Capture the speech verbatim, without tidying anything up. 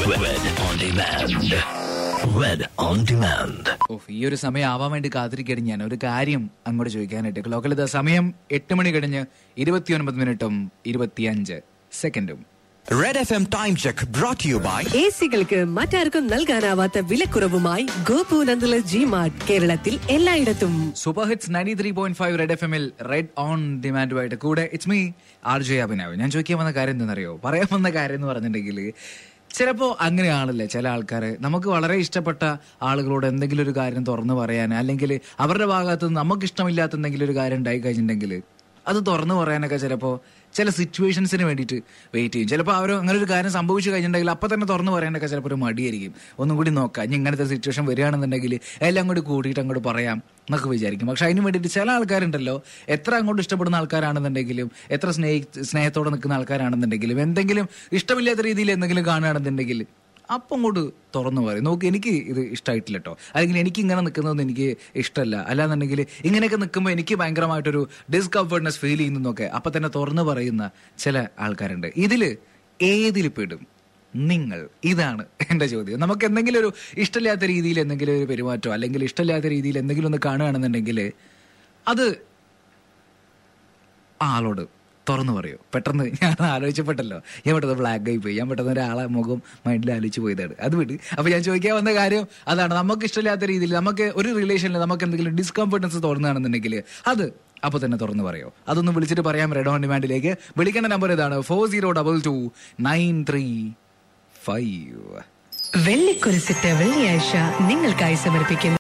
Red on demand. Red on demand. ഓഫ് ഈ ഒരു സമയം ആവാൻ വേണ്ടി കാത്തിരിക്കുകയാണ് ഞാൻ ഒരു കാര്യം അങ്ങോട്ട് ചോദിക്കാനായിട്ട്. ക്ലോക്കിൽ ഇതാ സമയം എട്ട് മണി കഴിഞ്ഞ് ഇരുപത്തിയൊൻപത് മിനിറ്റും ഇരുപത്തിയഞ്ച് സെക്കൻഡും. Red F M Time Check brought to you by എ സികൾക്ക് മറ്റാർക്കും നൽകാനാവാത്ത വിലക്കുറവുമായി ഗോപു നന്ദല ജി മാർട്ട് കേരളത്തിൽ എല്ലായിടത്തും. Super hits ninety three point five red എഫ് എമ്മിൽ റെഡ് ഓൺ ഡിമാൻഡുമായിട്ട് കൂടെ it's me R J Abhinav. ഞാൻ ചോദിക്കാൻ വന്ന കാര്യം എന്താണെന്നറിയോ? പറയാൻ വന്ന കാര്യം എന്ന് പറഞ്ഞിട്ടുണ്ടെങ്കിൽ ചിലപ്പോൾ അങ്ങനെയാണല്ലേ ചില ആൾക്കാർ നമുക്ക് വളരെ ഇഷ്ടപ്പെട്ട ആളുകളോട് എന്തെങ്കിലും ഒരു കാര്യം തുറന്നു പറയാൻ, അല്ലെങ്കിൽ അവരുടെ ഭാഗത്ത് നിന്ന് നമുക്ക് ഇഷ്ടമില്ലാത്ത എന്തെങ്കിലും ഒരു കാര്യം ഉണ്ടായി കഴിഞ്ഞിട്ടുണ്ടെങ്കിൽ അത് തുറന്നു പറയാനൊക്കെ ചിലപ്പോൾ ചില സിറ്റുവേഷൻസിന് വേണ്ടിയിട്ട് വെയിറ്റ് ചെയ്യും. ചിലപ്പോൾ അവർ അങ്ങനെ ഒരു കാര്യം സംഭവിച്ചു കഴിഞ്ഞിട്ടുണ്ടെങ്കിൽ അപ്പം തന്നെ തുറന്നു പറയാനൊക്കെ ചിലപ്പോൾ ഒരു മടിയായിരിക്കും. ഒന്നും കൂടി നോക്കാം, ഇനി ഇങ്ങനത്തെ സിറ്റുവേഷൻ വരികയാണെന്നുണ്ടെങ്കിൽ എല്ലാം കൂടി കൂടിയിട്ട് അങ്ങോട്ട് പറയാം എന്നൊക്കെ വിചാരിക്കും. പക്ഷെ അതിന് വേണ്ടിയിട്ട് ചില ആൾക്കാരുണ്ടല്ലോ, എത്ര അങ്ങോട്ട് ഇഷ്ടപ്പെടുന്ന ആൾക്കാരാണെന്നുണ്ടെങ്കിലും, എത്ര സ്നേഹി സ്നേഹത്തോടെ നിൽക്കുന്ന ആൾക്കാരാണെന്നുണ്ടെങ്കിലും, എന്തെങ്കിലും ഇഷ്ടമില്ലാത്ത രീതിയിൽ എന്തെങ്കിലും കാണുകയാണെന്നുണ്ടെങ്കിൽ അപ്പം അങ്ങോട്ട് തുറന്നു പറയും, നോക്കി എനിക്ക് ഇത് ഇഷ്ടമായിട്ടില്ല കേട്ടോ, അല്ലെങ്കിൽ എനിക്ക് ഇങ്ങനെ നിൽക്കുന്നതൊന്നും എനിക്ക് ഇഷ്ടമല്ല, അല്ലാന്നുണ്ടെങ്കിൽ ഇങ്ങനെയൊക്കെ നിൽക്കുമ്പോൾ എനിക്ക് ഭയങ്കരമായിട്ടൊരു ഡിസ്കംഫർട്ട്നെസ് ഫീൽ ചെയ്യുന്നതൊക്കെ അപ്പം തന്നെ തുറന്നു പറയുന്ന ചില ആൾക്കാരുണ്ട്. ഇതിൽ ഏതിൽ പെടും നിങ്ങൾ? ഇതാണ് എൻ്റെ ചോദ്യം. നമുക്ക് എന്തെങ്കിലും ഒരു ഇഷ്ടമില്ലാത്ത രീതിയിൽ എന്തെങ്കിലും ഒരു പെരുമാറ്റമോ അല്ലെങ്കിൽ ഇഷ്ടമില്ലാത്ത രീതിയിൽ എന്തെങ്കിലും ഒന്ന് കാണുകയാണെന്നുണ്ടെങ്കിൽ അത് ആളോട് തുറന്നു പറയോ? പെട്ടെന്ന് ഞാൻ ആലോചിച്ചപ്പെട്ടല്ലോ, ഞാൻ പെട്ടെന്ന് ബ്ലാക്ക് ആയി പോയി, ഞാൻ പെട്ടെന്ന് ഒരാളെ മുഖം മൈൻഡിൽ ആലോചിച്ച് പോയതാണ്, അത് വിട്ട്. അപ്പൊ ഞാൻ ചോദിക്കാൻ വന്ന കാര്യം അതാണ്, നമുക്ക് ഇഷ്ടമില്ലാത്ത രീതിയിൽ നമുക്ക് ഒരു റിലേഷനിൽ നമുക്ക് എന്തെങ്കിലും ഡിസ്കംഫർട്ടൻസ് തോന്നുകയാണെന്നുണ്ടെങ്കിൽ അത് അപ്പൊ തന്നെ തുറന്നു പറയോ? അതൊന്ന് വിളിച്ചിട്ട് പറയാം. റെഡ് ഓൺ ഡിമാൻഡിലേക്ക് വിളിക്കേണ്ട നമ്പർ ഇതാണ് four zero double two nine three five. വെള്ളിക്കുരിശിട്ട് വെള്ളിയാഴ്ച നിങ്ങൾക്കായി സമർപ്പിക്കുന്നു